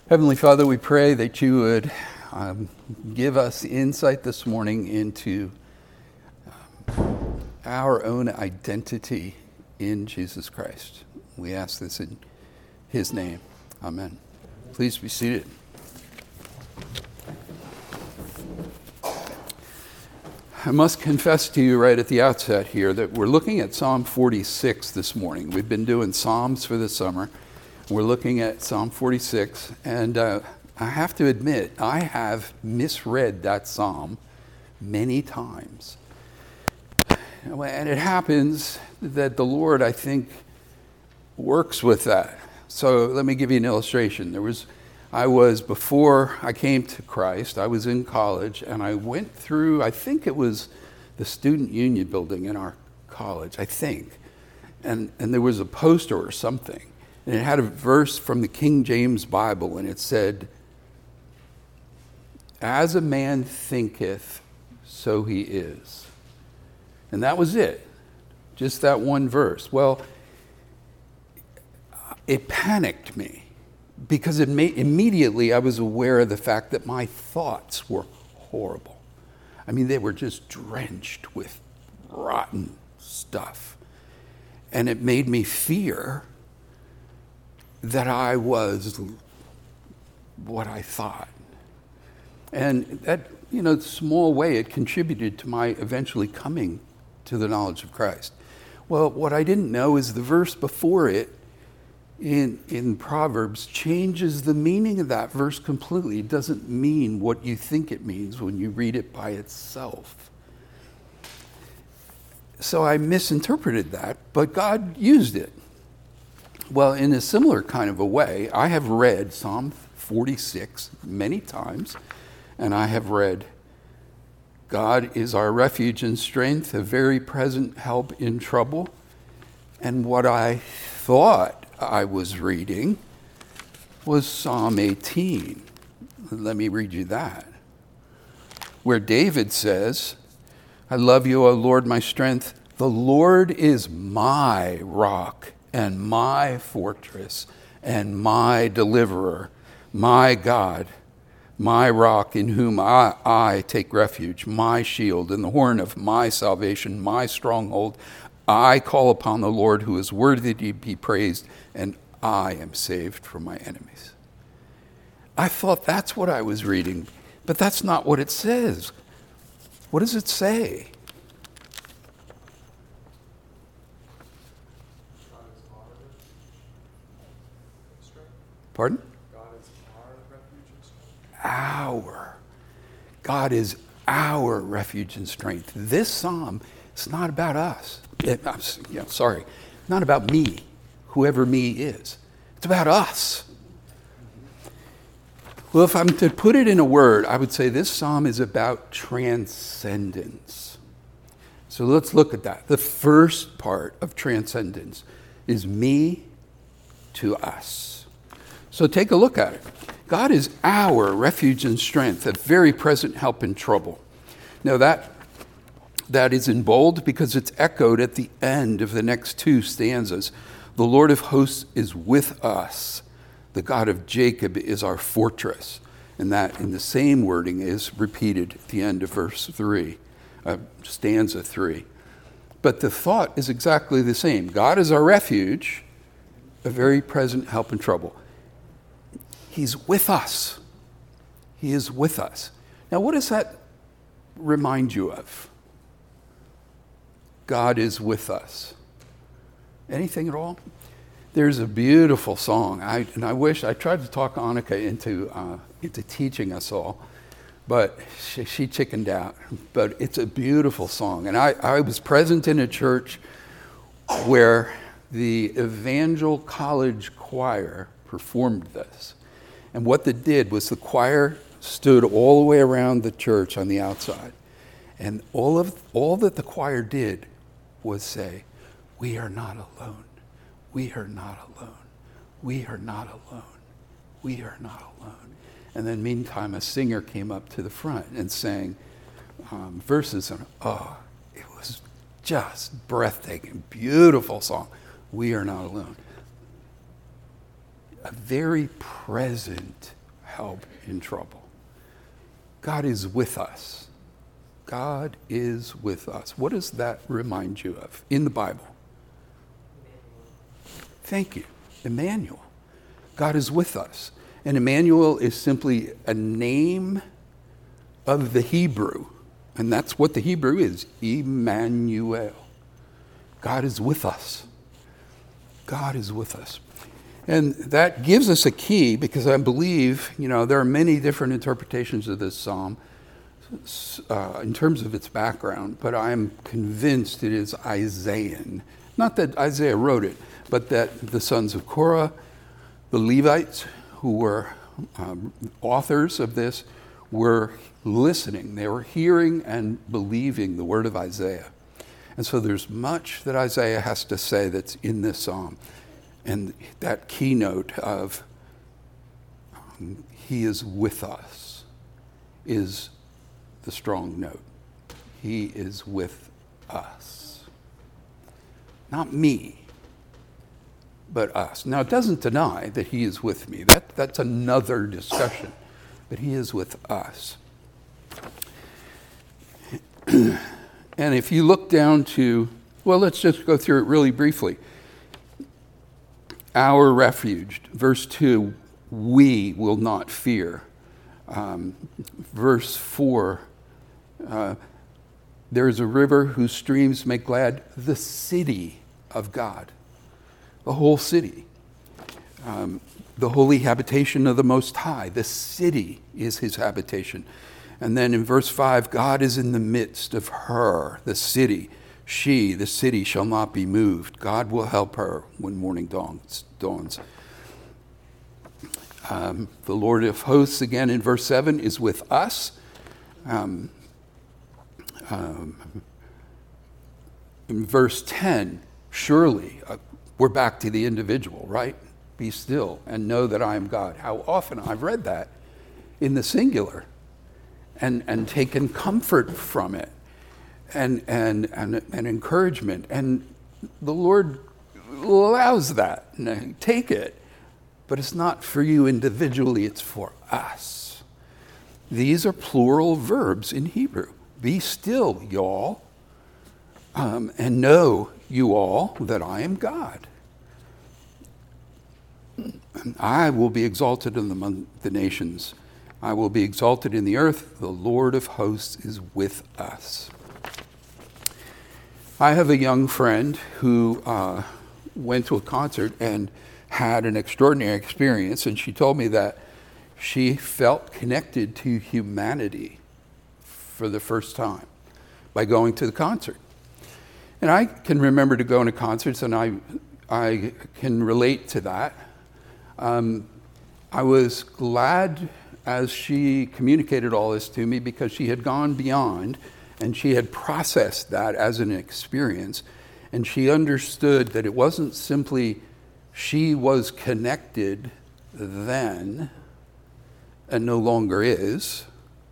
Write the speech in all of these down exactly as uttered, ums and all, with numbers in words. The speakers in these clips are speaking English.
Heavenly Father, we pray that you would um, give us insight this morning into um, our own identity in Jesus Christ. We ask this in his name. Amen. Please be seated. I must confess to you right at the outset here that we're looking at Psalm forty-six this morning. We've been doing Psalms for the summer. We're looking at Psalm forty-six, and uh, I have to admit, I have misread that Psalm many times. And it happens that the Lord, I think, works with that. So let me give you an illustration. There was, I was, before I came to Christ, I was in college, and I went through, I think it was the Student Union building in our college, I think. And, and there was a poster or something. And it had a verse from the King James Bible, and it said, "As a man thinketh, so he is." And that was it. Just that one verse. Well, it panicked me because it made, immediately I was aware of the fact that my thoughts were horrible. I mean, they were just drenched with rotten stuff. And it made me fear that I was what I thought. And that, you know, small way, it contributed to my eventually coming to the knowledge of Christ. Well, what I didn't know is the verse before it in, in Proverbs changes the meaning of that verse completely. It doesn't mean what you think it means when you read it by itself. So I misinterpreted that, but God used it. Well, in a similar kind of a way, I have read Psalm forty-six many times, and I have read, "God is our refuge and strength, a very present help in trouble." And what I thought I was reading was Psalm eighteen. Let me read you that, where David says, "I love you, O Lord, my strength. The Lord is my rock and my fortress and my deliverer, my God, my rock in whom I, I take refuge, my shield and the horn of my salvation, my stronghold. I call upon the Lord who is worthy to be praised, and I am saved from my enemies." I thought that's what I was reading, but that's not what it says. What does it say? Pardon? God is our refuge and strength. Our. God is our refuge and strength. This psalm is not about us. It, I'm, you know, sorry, not about me, whoever me is. It's about us. Well, if I'm to put it in a word, I would say this psalm is about transcendence. So let's look at that. The first part of transcendence is me to us. So take a look at it. God is our refuge and strength, a very present help in trouble. Now that, that is in bold because it's echoed at the end of the next two stanzas. The Lord of hosts is with us. The God of Jacob is our fortress. And that in the same wording is repeated at the end of verse three, uh, stanza three. But the thought is exactly the same. God is our refuge, a very present help in trouble. He's with us. He is with us. Now, what does that remind you of? God is with us. Anything at all? There's a beautiful song, I, and I wish I tried to talk Annika into uh, into teaching us all, but she, she chickened out. But it's a beautiful song, and I, I was present in a church where the Evangel College Choir performed this. And what they did was the choir stood all the way around the church on the outside. And all of all that the choir did was say, "We are not alone. We are not alone. We are not alone. We are not alone." And then meantime, a singer came up to the front and sang um, verses. And oh, it was just breathtaking, beautiful song. We are not alone. A very present help in trouble. God is with us. God is with us. What does that remind you of in the Bible? Thank you. Emmanuel. God is with us. And Emmanuel is simply a name of the Hebrew. And that's what the Hebrew is, Emmanuel. God is with us. God is with us. And that gives us a key, because I believe, you know, there are many different interpretations of this psalm uh, in terms of its background, but I'm convinced it is Isaiah. Not that Isaiah wrote it, but that the sons of Korah, the Levites, who were um, authors of this, were listening. They were hearing and believing the word of Isaiah. And so there's much that Isaiah has to say that's in this psalm. And that keynote of um, he is with us is the strong note. He is with us. Not me, but us. Now, it doesn't deny that he is with me. That, that's another discussion. But he is with us. And if you look down to, well, let's just go through it really briefly. Our refuge, verse two, we will not fear. Um, verse four, uh, there is a river whose streams make glad the city of God, the whole city, um, the holy habitation of the Most High. The city is his habitation. And then in verse five, God is in the midst of her, the city. She, the city, shall not be moved. God will help her when morning dawns. dawns. Um, the Lord of hosts, again in verse seven, is with us. Um, um, in verse ten, surely, uh, we're back to the individual, right? Be still and know that I am God. How often I've read that in the singular and, and taken comfort from it. And, and and and encouragement, and the Lord allows that. Take it, but it's not for you individually, it's for us. These are plural verbs in Hebrew. Be still, y'all, um, and know, you all, that I am God. I will be exalted among the nations. I will be exalted in the earth. The Lord of hosts is with us. I have a young friend who uh, went to a concert and had an extraordinary experience, and she told me that she felt connected to humanity for the first time by going to the concert. And I can remember to going to concerts, and I, I can relate to that. Um, I was glad as she communicated all this to me, because she had gone beyond and she had processed that as an experience, and she understood that it wasn't simply she was connected then and no longer is,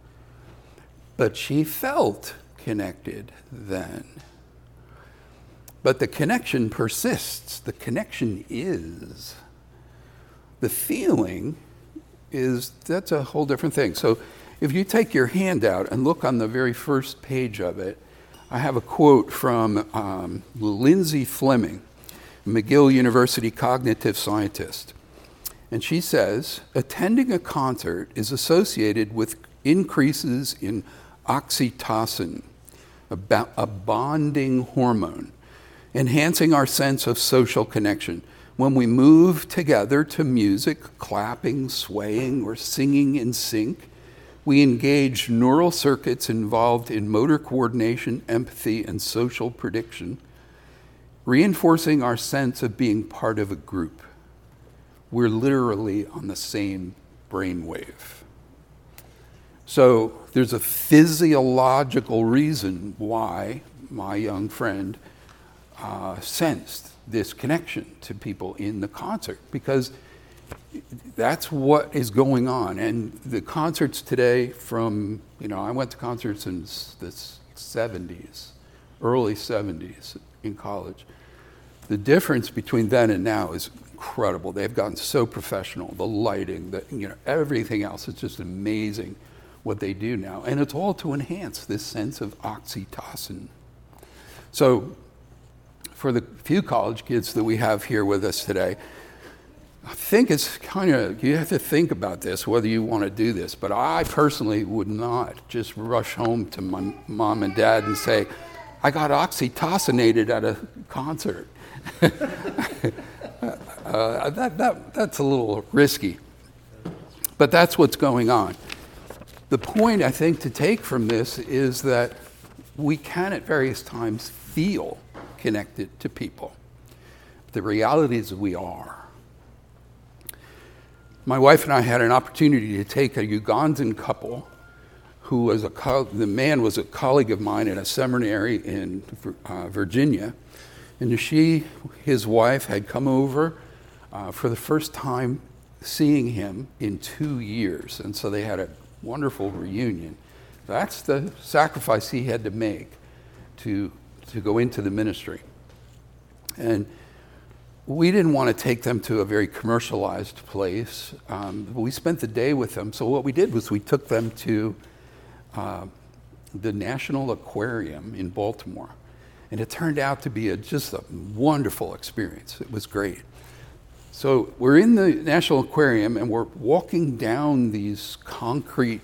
but she felt connected then. But the connection persists. The connection is. The feeling is, that's a whole different thing. So if you take your hand out and look on the very first page of it, I have a quote from um, Lindsay Fleming, McGill University cognitive scientist. And she says, attending a concert is associated with increases in oxytocin, a, ba- a bonding hormone, enhancing our sense of social connection. When we move together to music, clapping, swaying, or singing in sync, we engage neural circuits involved in motor coordination, empathy, and social prediction, reinforcing our sense of being part of a group. We're literally on the same brainwave. So there's a physiological reason why my young friend uh, sensed this connection to people in the concert, because that's what is going on. And the concerts today from, you know, I went to concerts in the seventies, early seventies in college. The difference between then and now is incredible. They've gotten so professional. The lighting, the, you know, everything else. It's just amazing what they do now. And it's all to enhance this sense of oxytocin. So for the few college kids that we have here with us today, I think it's kind of, you have to think about this, whether you want to do this. But I personally would not just rush home to my mom and dad and say, I got oxytocinated at a concert. uh, that, that, that's a little risky. But that's what's going on. The point, I think, to take from this is that we can at various times feel connected to people. The reality is we are. My wife and I had an opportunity to take a Ugandan couple who was a, co- the man was a colleague of mine at a seminary in uh, Virginia. And she, his wife, had come over uh, for the first time seeing him in two years. And so they had a wonderful reunion. That's the sacrifice he had to make to, to go into the ministry. And we didn't want to take them to a very commercialized place. Um, but we spent the day with them. So what we did was we took them to uh, the National Aquarium in Baltimore. And it turned out to be a, just a wonderful experience. It was great. So we're in the National Aquarium and we're walking down these concrete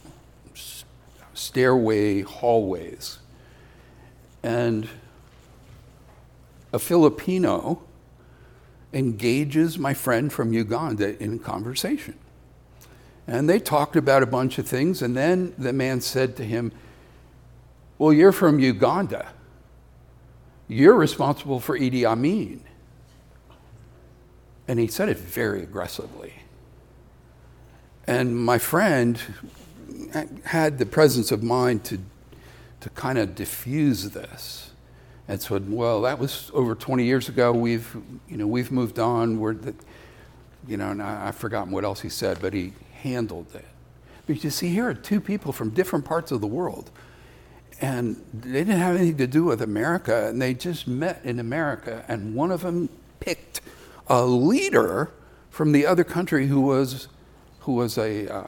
stairway hallways. And a Filipino engages my friend from Uganda in conversation. And they talked about a bunch of things, and then the man said to him, well, you're from Uganda. You're responsible for Idi Amin. And he said it very aggressively. And my friend had the presence of mind to, to kind of diffuse this. And said, well, that was over twenty years ago. We've, you know, we've moved on. We're, the, you know, and I, I've forgotten what else he said, but he handled it. But you see, here are two people from different parts of the world, and they didn't have anything to do with America, and they just met in America, and one of them picked a leader from the other country who was, who was a, uh,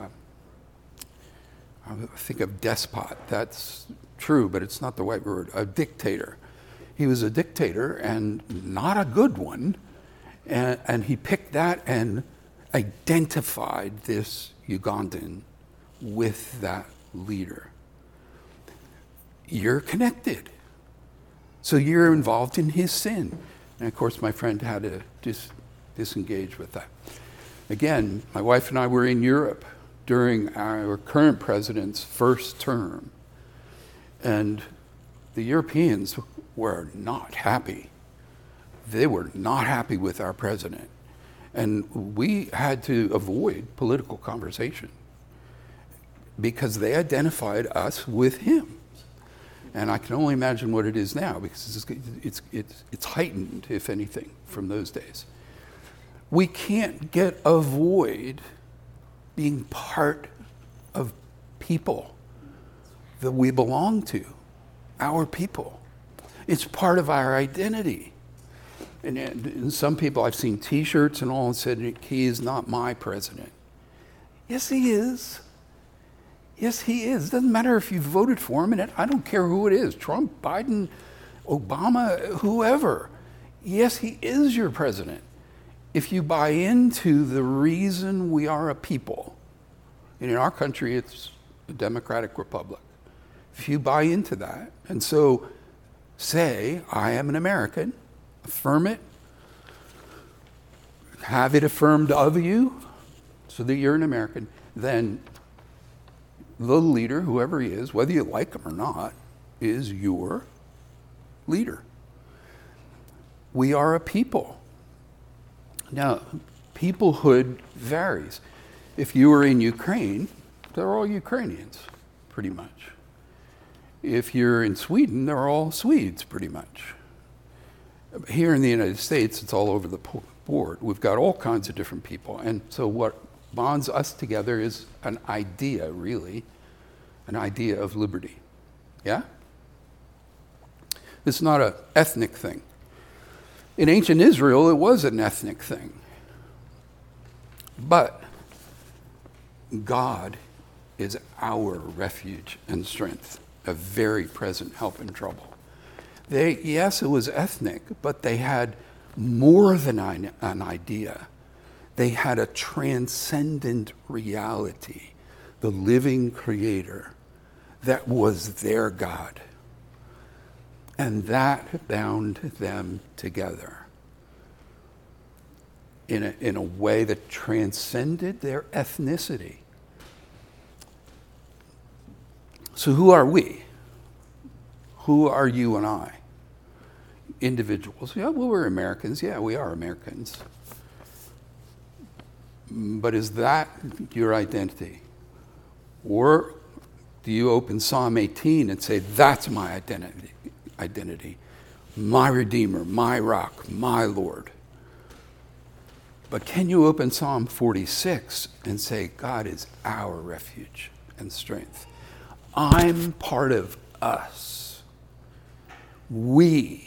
I think of despot. That's true, but it's not the right word. A dictator. He was a dictator and not a good one. And, and he picked that and identified this Ugandan with that leader. You're connected. So you're involved in his sin. And of course, my friend had to dis- disengage with that. Again, my wife and I were in Europe during our current president's first term. And the Europeans were not happy. They were not happy with our president. And we had to avoid political conversation because they identified us with him. And I can only imagine what it is now because it's, it's, it's, it's heightened, if anything, from those days. We can't get avoid being part of people that we belong to, our people. It's part of our identity. And, and some people, I've seen T-shirts and all, and said, he is not my president. Yes, he is. Yes, he is. Doesn't matter if you voted for him, and I don't care who it is, Trump, Biden, Obama, whoever. Yes, he is your president. If you buy into the reason we are a people, and in our country it's a democratic republic, if you buy into that, and so say, I am an American, affirm it, have it affirmed of you so that you're an American, then the leader, whoever he is, whether you like him or not, is your leader. We are a people. Now, peoplehood varies. If you were in Ukraine, they're all Ukrainians, pretty much. If you're in Sweden, they're all Swedes, pretty much. Here in the United States, it's all over the board. We've got all kinds of different people. And so what bonds us together is an idea, really, an idea of liberty. Yeah? It's not an ethnic thing. In ancient Israel, it was an ethnic thing. But God is our refuge and strength, a very present help in trouble. They, yes, it was ethnic, but they had more than an, an idea. They had a transcendent reality, the living creator that was their God. And that bound them together in a, in a way that transcended their ethnicity. So who are we? Who are you and I? Individuals. Yeah, well, we're Americans. Yeah, we are Americans. But is that your identity? Or do you open Psalm eighteen and say, that's my identity, identity, my Redeemer, my rock, my Lord? But can you open Psalm forty-six and say, God is our refuge and strength? I'm part of us. We.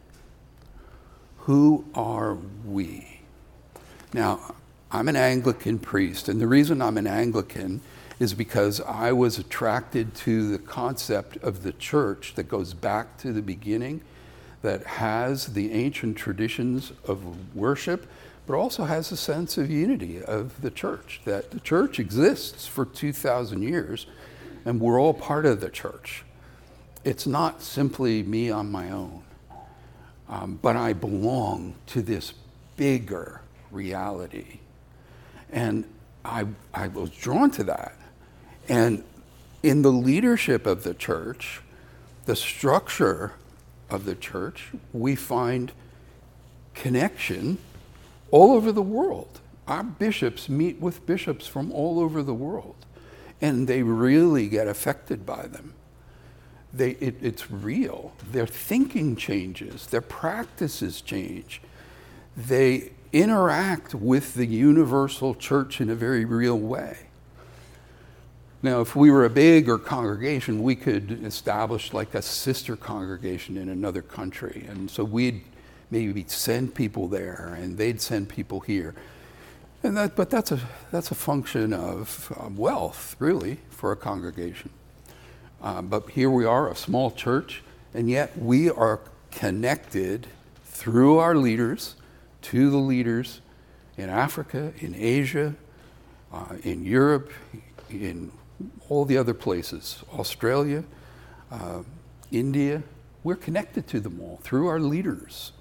Who are we? Now, I'm an Anglican priest, and the reason I'm an Anglican is because I was attracted to the concept of the church that goes back to the beginning, that has the ancient traditions of worship, but also has a sense of unity of the church, that the church exists for two thousand years, and we're all part of the church. It's not simply me on my own, um, but I belong to this bigger reality. And I, I was drawn to that. And in the leadership of the church, the structure of the church, we find connection all over the world. Our bishops meet with bishops from all over the world, and they really get affected by them. They, it, it's real. Their thinking changes. Their practices change. They interact with the universal church in a very real way. Now, if we were a bigger congregation, we could establish like a sister congregation in another country. And so we'd maybe send people there, and they'd send people here. And that, but that's a, that's a function of um, wealth, really, for a congregation. Uh, but here we are, a small church, and yet we are connected through our leaders to the leaders in Africa, in Asia, uh, in Europe, in all the other places, Australia, uh, India. We're connected to them all through our leaders.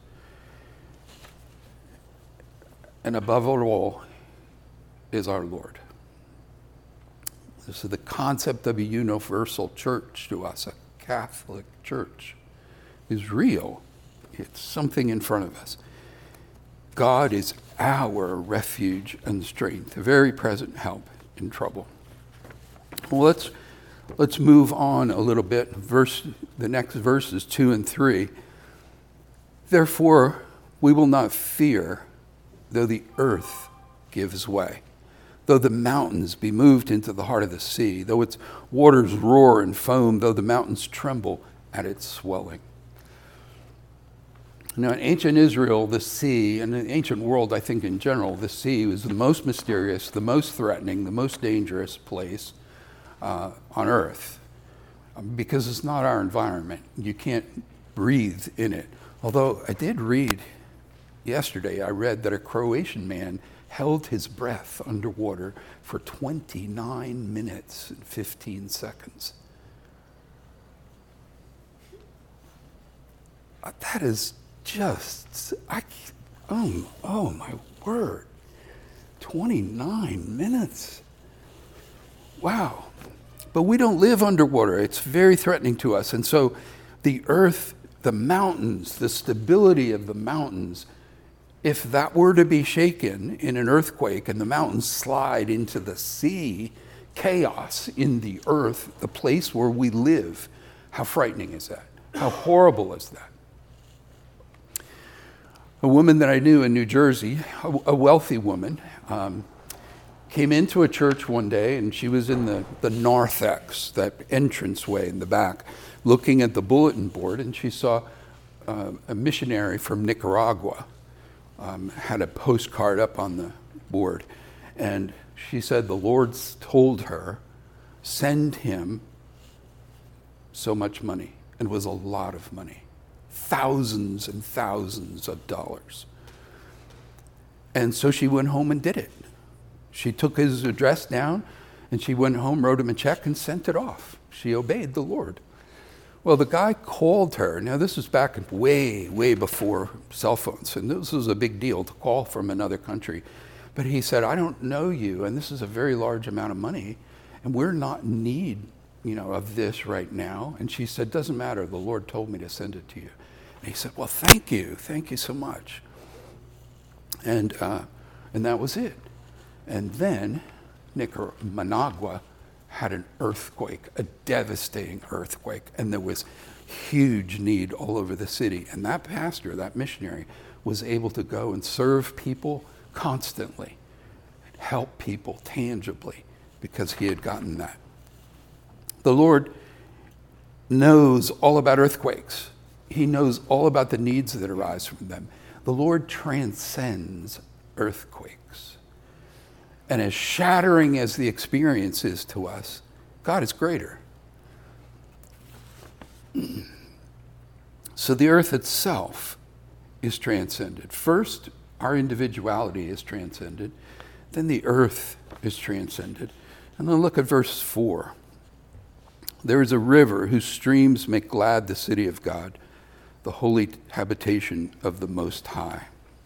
And above all is our Lord. This is the concept of a universal church to us, a Catholic church, is real. It's something in front of us. God is our refuge and strength, a very present help in trouble. Well, let's let's move on a little bit. Verse, the next verses two and three. Therefore, we will not fear, though the earth gives way, though the mountains be moved into the heart of the sea, though its waters roar and foam, though the mountains tremble at its swelling. Now, in ancient Israel, the sea, and in the ancient world, I think in general, the sea was the most mysterious, the most threatening, the most dangerous place uh, on earth, because it's not our environment. You can't breathe in it. Although I did read yesterday, I read that a Croatian man held his breath underwater for twenty-nine minutes and fifteen seconds. That is just, I, oh, oh my word, twenty-nine minutes. Wow. But we don't live underwater. It's very threatening to us. And so the earth, the mountains, the stability of the mountains, if that were to be shaken in an earthquake and the mountains slide into the sea, chaos in the earth, the place where we live, how frightening is that? How horrible is that? A woman that I knew in New Jersey, a wealthy woman, um, came into a church one day, and she was in the, the narthex, that entranceway in the back, looking at the bulletin board, and she saw uh, a missionary from Nicaragua um, had a postcard up on the board, and she said the Lord's told her, send him so much money. And it was a lot of money, thousands and thousands of dollars. And so she went home and did it. She took his address down, and she went home, wrote him a check, and sent it off. She obeyed the Lord. Well, the guy called her. Now, this was back way, way before cell phones, and this was a big deal to call from another country. But he said, I don't know you, and this is a very large amount of money, and we're not in need, you know, of this right now. And she said, doesn't matter, the Lord told me to send it to you. And he said, well, thank you, thank you so much. And uh, and that was it. And then Nicar- Managua had an earthquake, a devastating earthquake, and there was huge need all over the city. And that pastor, that missionary, was able to go and serve people constantly, help people tangibly, because he had gotten that. The Lord knows all about earthquakes. He knows all about the needs that arise from them. The Lord transcends earthquakes. And as shattering as the experience is to us, God is greater. So the earth itself is transcended. First, our individuality is transcended. Then the earth is transcended. And then look at verse four. There is a river whose streams make glad the city of God, the holy habitation of the Most High.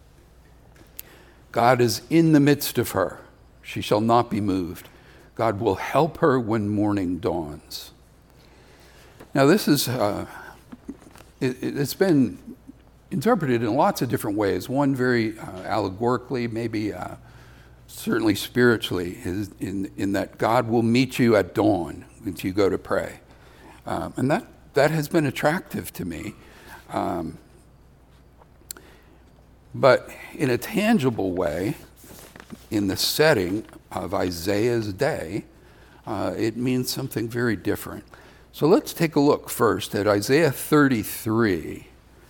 God is in the midst of her. She shall not be moved. God will help her when morning dawns. Now this is, uh, it, it's been interpreted in lots of different ways. One very uh, allegorically, maybe uh, certainly spiritually, is in, in that God will meet you at dawn when you go to pray. Um, and that, that has been attractive to me. Um, but in a tangible way, in the setting of Isaiah's day, uh, it means something very different. So let's take a look first at Isaiah thirty-three,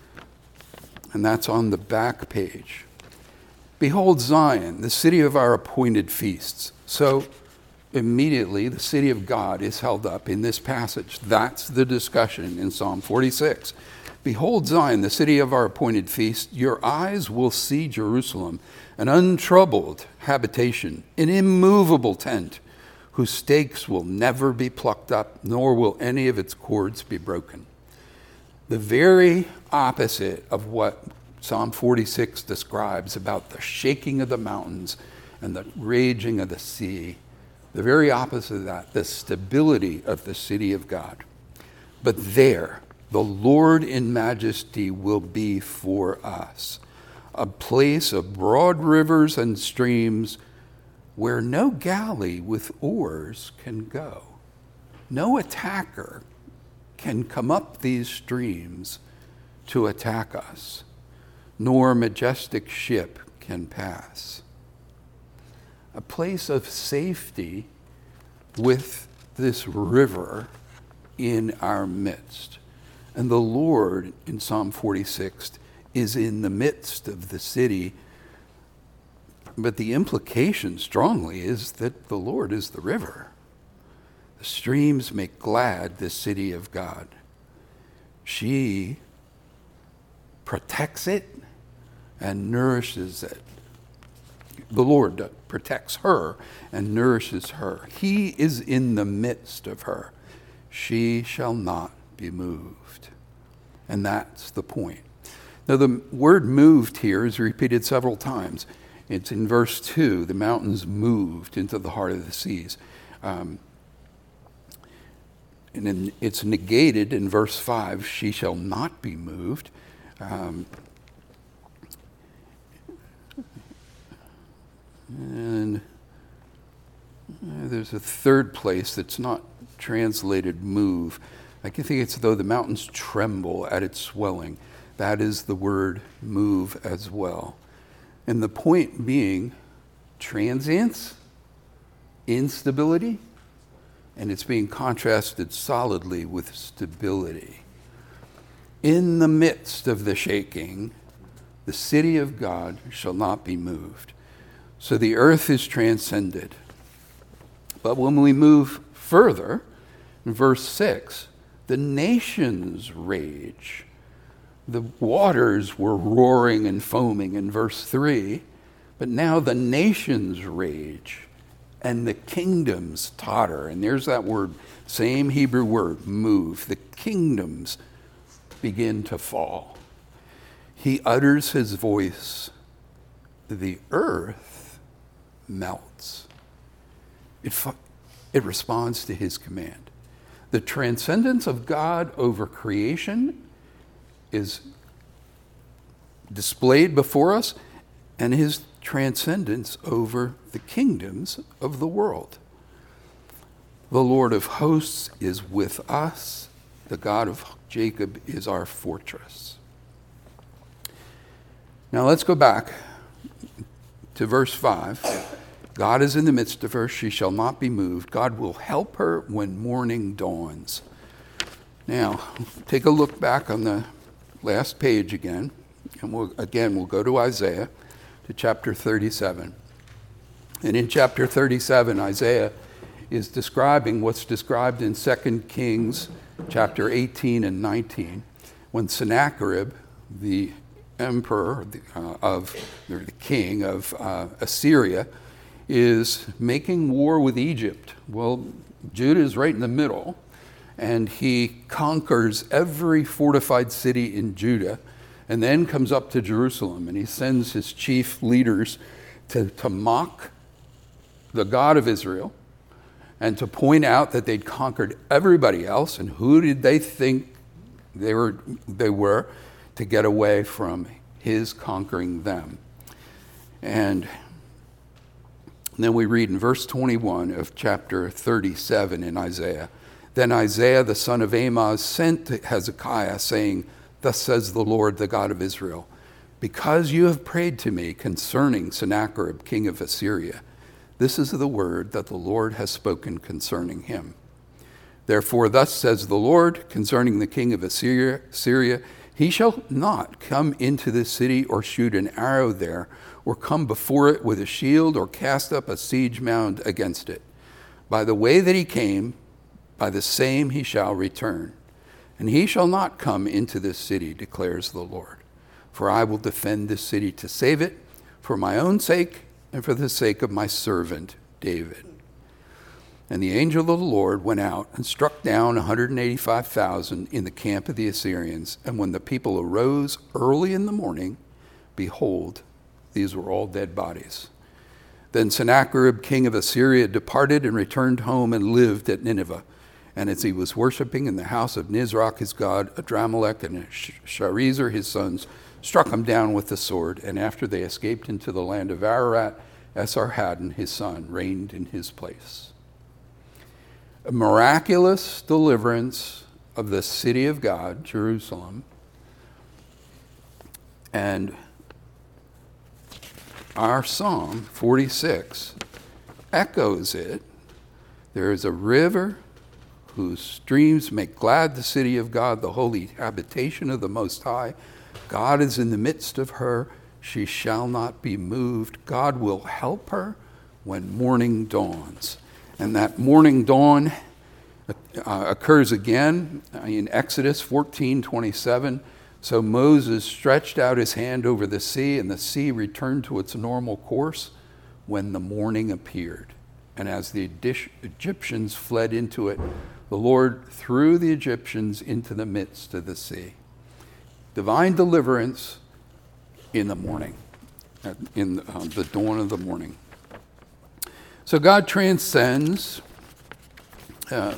and that's on the back page. Behold Zion, the city of our appointed feasts. So immediately the city of God is held up in this passage. That's the discussion in Psalm forty-six. Behold Zion, the city of our appointed feast. Your eyes will see Jerusalem, an untroubled habitation, an immovable tent, whose stakes will never be plucked up, nor will any of its cords be broken. The very opposite of what Psalm forty-six describes about the shaking of the mountains and the raging of the sea. The very opposite of that, the stability of the city of God. But there, the Lord in majesty will be for us, a place of broad rivers and streams where no galley with oars can go. No attacker can come up these streams to attack us, nor majestic ship can pass. A place of safety with this river in our midst. And the Lord, in Psalm forty-six, is in the midst of the city. But the implication strongly is that the Lord is the river. The streams make glad the city of God. She protects it and nourishes it. The Lord protects her and nourishes her. He is in the midst of her. She shall not be moved. And that's the point. Now, the word moved here is repeated several times. It's in verse two, the mountains moved into the heart of the seas. Um, and then it's negated in verse five, she shall not be moved. Um, and there's a third place that's not translated move. I can think it's though the mountains tremble at its swelling. That is the word move as well. And the point being transience, instability, and it's being contrasted solidly with stability. in the midst of the shaking, the city of God shall not be moved. So the earth is transcended. But when we move further, in verse six, the nations rage. The waters were roaring and foaming in verse three, but now the nations rage and the kingdoms totter. And there's that word, same Hebrew word, move. The kingdoms begin to fall. He utters his voice. The earth melts. It, it responds to his command. The transcendence of God over creation is displayed before us, and his transcendence over the kingdoms of the world. The Lord of hosts is with us. The God of Jacob is our fortress. Now let's go back to verse five. God is in the midst of her. She shall not be moved. God will help her when morning dawns. Now, take a look back on the last page again. And we'll, again, we'll go to Isaiah, to chapter thirty-seven. And in chapter thirty-seven, Isaiah is describing what's described in Second Kings chapter eighteen and nineteen, when Sennacherib, the emperor uh, of, or the king of uh, Assyria, is making war with Egypt. Well, Judah is right in the middle, and he conquers every fortified city in Judah, and then comes up to Jerusalem, and he sends his chief leaders to, to mock the God of Israel and to point out that they'd conquered everybody else, and who did they think they were, they were to get away from his conquering them. And then we read in verse twenty-one of chapter thirty-seven in Isaiah, then Isaiah the son of Amoz sent to Hezekiah, saying, thus says the Lord, the God of Israel, because you have prayed to me concerning Sennacherib, king of Assyria, this is the word that the Lord has spoken concerning him. Therefore, thus says the Lord concerning the king of Assyria, Syria, he shall not come into this city or shoot an arrow there, or come before it with a shield, or cast up a siege mound against it. By the way that he came, by the same he shall return. And he shall not come into this city, declares the Lord. For I will defend this city to save it, for my own sake and for the sake of my servant David. And the angel of the Lord went out and struck down one hundred eighty-five thousand in the camp of the Assyrians. And when the people arose early in the morning, behold, these were all dead bodies. Then Sennacherib, king of Assyria, departed and returned home and lived at Nineveh. And as he was worshiping in the house of Nisroch his god, Adramelech and Sharezer his sons struck him down with the sword. And after they escaped into the land of Ararat, Esarhaddon his son reigned in his place. A miraculous deliverance of the city of God, Jerusalem, and our Psalm forty-six echoes it. There is a river whose streams make glad the city of God, the holy habitation of the Most High. God is in the midst of her. She shall not be moved. God will help her when morning dawns. And that morning dawn uh, occurs again in Exodus fourteen twenty-seven. So Moses stretched out his hand over the sea, and the sea returned to its normal course when the morning appeared. And as the Egyptians fled into it, the Lord threw the Egyptians into the midst of the sea. Divine deliverance in the morning, in uh, the dawn of the morning. So God transcends uh,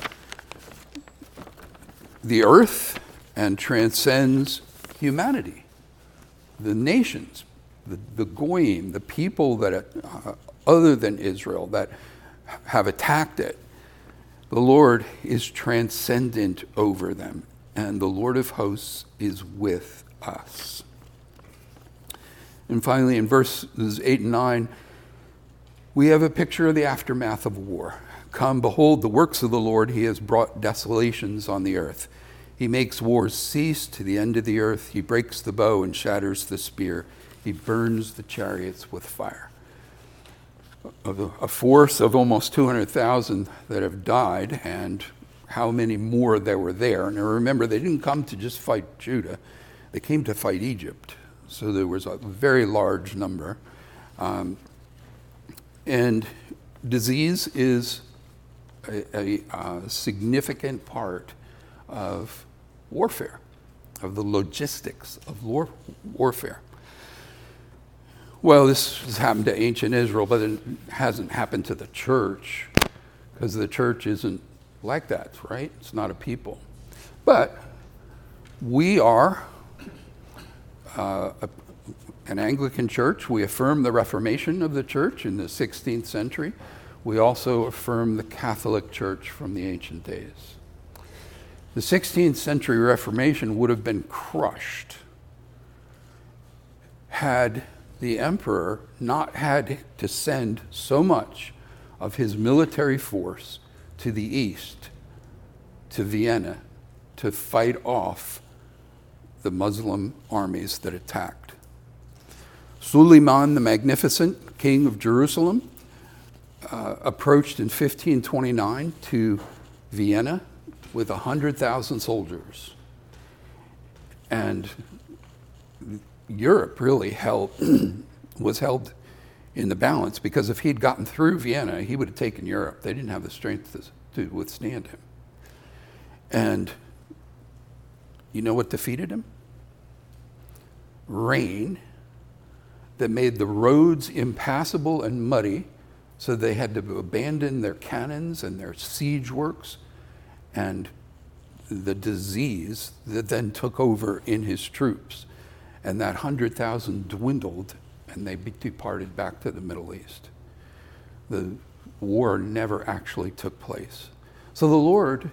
the earth and transcends humanity, the nations, the, the goyim, the people that uh, other than Israel that have attacked it. The Lord is transcendent over them, and the Lord of hosts is with us. And finally, in verses eight and nine, we have a picture of the aftermath of war. Come, behold the works of the Lord. He has brought desolations on the earth. He makes wars cease to the end of the earth. He breaks the bow and shatters the spear. He burns the chariots with fire. A force of almost two hundred thousand that have died, and how many more there were there. And remember, they didn't come to just fight Judah. They came to fight Egypt. So there was a very large number. Um, and disease is a, a, a significant part of warfare, of the logistics of war, warfare. Well, this has happened to ancient Israel, but it hasn't happened to the church, because the church isn't like that, right? It's not a people. But we are uh, a, an Anglican church. We affirm the Reformation of the church in the sixteenth century. We also affirm the Catholic Church from the ancient days. The sixteenth century Reformation would have been crushed had the emperor not had to send so much of his military force to the east, to Vienna, to fight off the Muslim armies that attacked. Suleiman the Magnificent, king of Jerusalem, uh, approached in fifteen twenty-nine to Vienna with one hundred thousand soldiers. And Europe really held, was held in the balance, because if he'd gotten through Vienna, he would have taken Europe. They didn't have the strength to, to withstand him. And you know what defeated him? Rain that made the roads impassable and muddy, so they had to abandon their cannons and their siege works, and the disease that then took over in his troops. And that one hundred thousand dwindled, and they departed back to the Middle East. The war never actually took place. So the Lord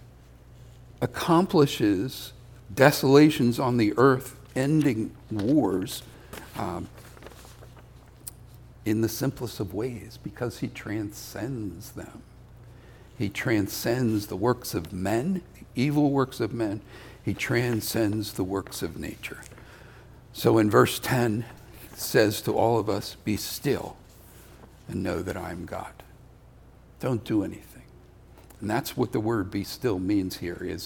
accomplishes desolations on the earth, ending wars, um, in the simplest of ways, because he transcends them. He transcends the works of men, the evil works of men. He transcends the works of nature. So in verse ten, it says to all of us, be still and know that I am God. Don't do anything. And that's what the word be still means here, is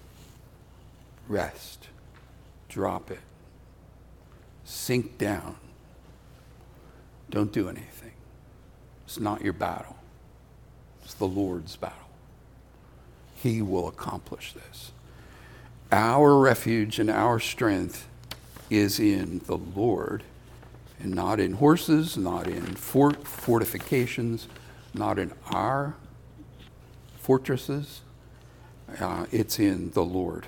rest, drop it, sink down. Don't do anything. It's not your battle. It's the Lord's battle. He will accomplish this. Our refuge and our strength is in the Lord, and not in horses, not in fort fortifications, not in our fortresses. Uh, it's in the Lord.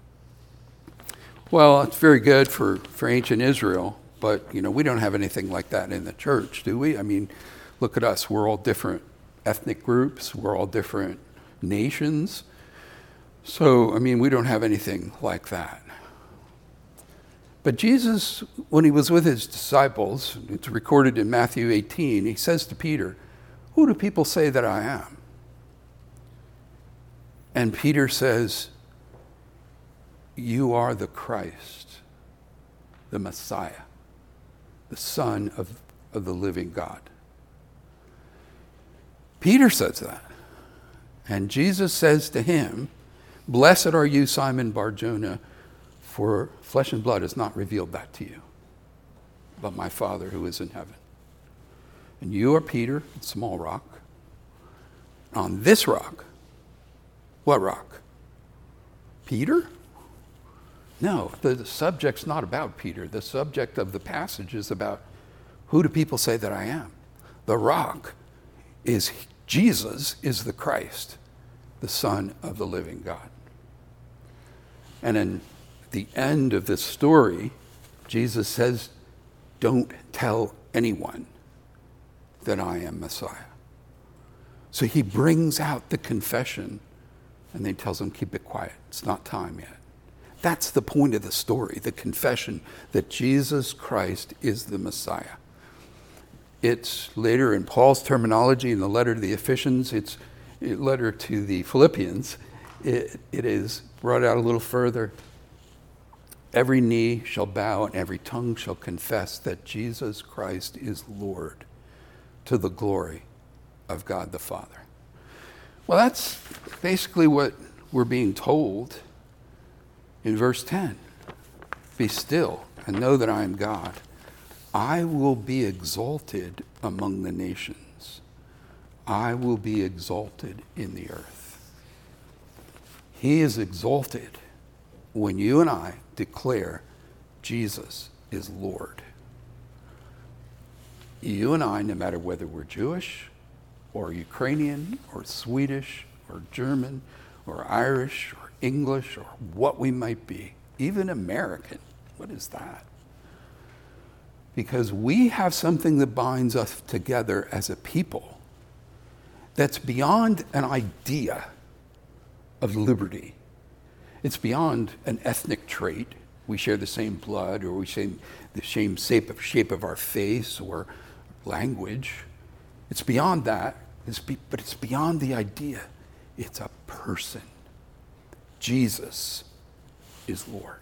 Well, it's very good for, for ancient Israel, but you know, we don't have anything like that in the church, do we? I mean, look at us. We're all different ethnic groups. We're all different nations. So, I mean, we don't have anything like that. But Jesus, when he was with his disciples, it's recorded in Matthew eighteen, he says to Peter, who do people say that I am? And Peter says, you are the Christ, the Messiah, the Son of, of the living God. Peter says that. And Jesus says to him, blessed are you, Simon Bar-Jonah, for flesh and blood has not revealed that to you, but my Father who is in heaven. And you are Peter, small rock. On this rock, what rock? Peter? No, the, the subject's not about Peter. The subject of the passage is about, who do people say that I am? The rock is Jesus is the Christ, the Son of the living God. And in the end of this story, Jesus says, don't tell anyone that I am Messiah. So he brings out the confession, and then he tells them, keep it quiet. It's not time yet. That's the point of the story, the confession that Jesus Christ is the Messiah. It's later in Paul's terminology in the letter to the Ephesians, it's a letter to the Philippians, it, it is brought out a little further. Every knee shall bow and every tongue shall confess that Jesus Christ is Lord, to the glory of God the Father. Well, that's basically what we're being told in verse ten. Be still and know that I am God. I will be exalted among the nations. I will be exalted in the earth. He is exalted when you and I declare Jesus is Lord. You and I, no matter whether we're Jewish or Ukrainian or Swedish or German or Irish or English or what we might be, even American, what is that? Because we have something that binds us together as a people that's beyond an idea of liberty. It's beyond an ethnic trait. We share the same blood, or we share the same shape of, shape of our face or language. It's beyond that, it's be, but it's beyond the idea. It's a person. Jesus is Lord.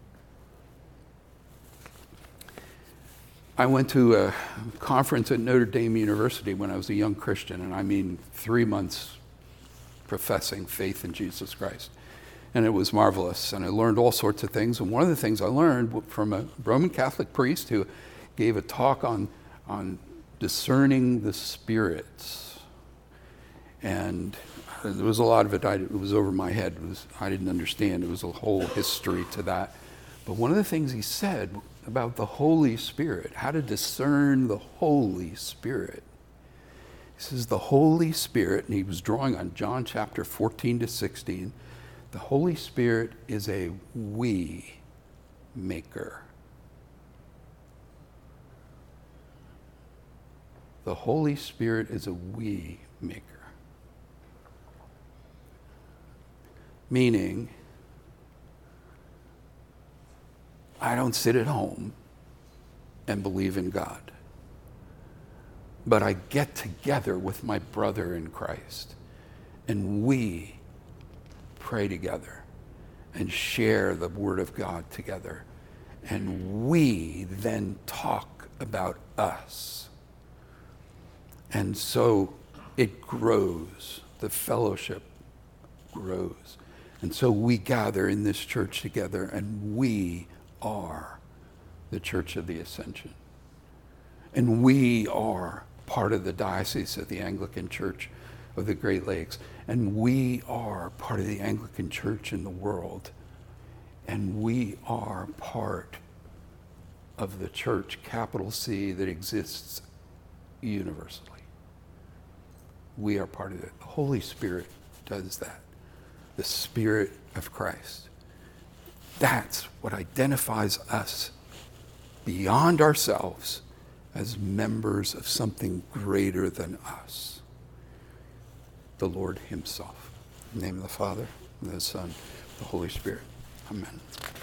I went to a conference at Notre Dame University when I was a young Christian, and I mean three months professing faith in Jesus Christ. And it was marvelous, and I learned all sorts of things. And one of the things I learned from a Roman Catholic priest who gave a talk on, on discerning the spirits. And there was a lot of it, I, it was over my head. It was, I didn't understand. It was a whole history to that. But one of the things he said about the Holy Spirit, how to discern the Holy Spirit. He says the Holy Spirit, and he was drawing on John chapter fourteen to sixteen, the Holy Spirit is a we maker. The Holy Spirit is a we maker. Meaning, I don't sit at home and believe in God, but I get together with my brother in Christ, and we pray together and share the Word of God together, and we then talk about us. And so it grows, the fellowship grows. And so we gather in this church together, and we are the Church of the Ascension. And we are part of the Diocese of the Anglican Church of the Great Lakes. And we are part of the Anglican Church in the world. And we are part of the church, capital C, that exists universally. We are part of it. The Holy Spirit does that. The Spirit of Christ. That's what identifies us beyond ourselves as members of something greater than us. The Lord himself. In the name of the Father, and the Son, and the Holy Spirit. Amen.